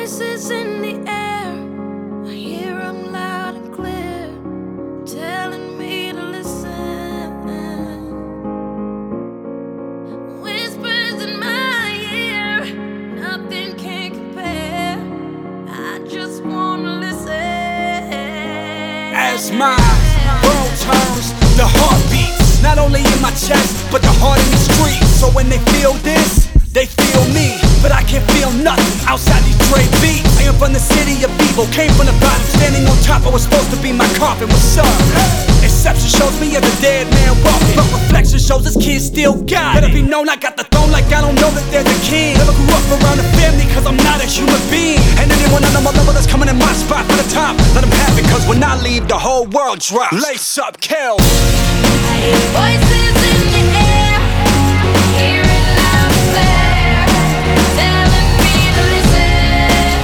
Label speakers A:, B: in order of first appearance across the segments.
A: voices in the air, I hear them loud and clear, telling me to listen. Whispers in my ear, nothing can compare. I just wanna listen.
B: As my world turns, the heart beats, not only in my chest, but the heart in the streets. So when they feel this, they feel me, but I can't feel nothing outside these Dre beats. I am from the city of evil, came from the bottom, standing on top. I was supposed to be my coffin. What's up? Exception shows me as a dead man walking, but reflection shows this kid still got it. Let it be known I got the throne like I don't know that there's a king. Never grew up around a family cause I'm not a human being. And anyone on my level that's coming in my spot for the top, let them have it, cause when I leave the whole world drops. Lace up, kill.
A: I hear voices in the air, hear it loud and clear, telling me to listen.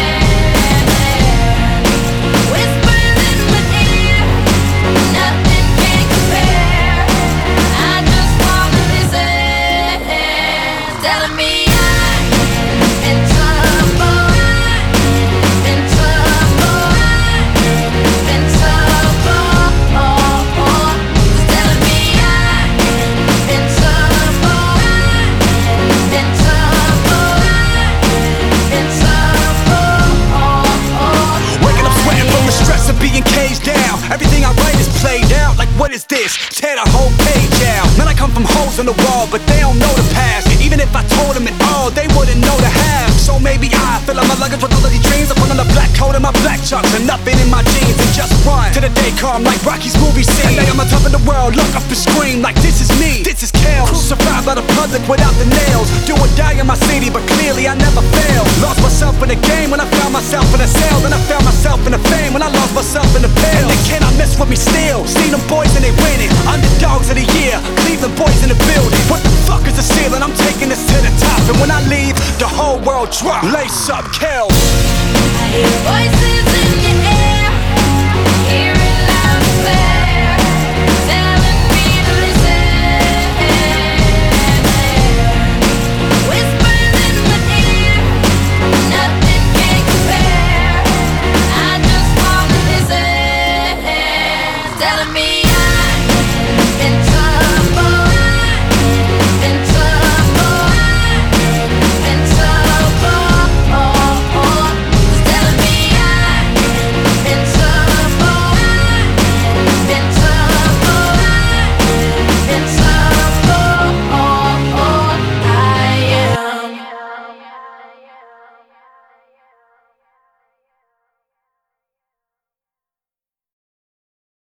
A: Whispers in my ear, nothing can compare. I just wanna listen, telling me I'm in trouble, in trouble, in trouble. It's telling me I'm in trouble, in trouble, in trouble.
B: Waking up sweating from the stress of being caged down. Everything I write is played out. Like what is this? Tear the whole page out. Man, I come from holes in the wall, but they don't know the past. Even if I told them it all, they wouldn't know the half. So maybe I fill up my luggage with all of these dreams. I put on a black coat and my black chucks and nothing in my jeans and just run to the day come like Rocky's movie scene. And I'm on top of the world, look up and scream like this is me, this is Kel. Survived by the public without the nails. Do or die in my city, but clearly I never failed. Lost myself in the game when I found myself in a cell. Then I found myself in the fame when I lost myself in the pill. And they cannot mess with me still. See them boys and they winning. Underdogs of the year, Cleveland boys in the building. What the fuck is the ceiling? I'm taking this to the top. And when I leave, the whole world drop. Lace up, Kel.
A: I hear voices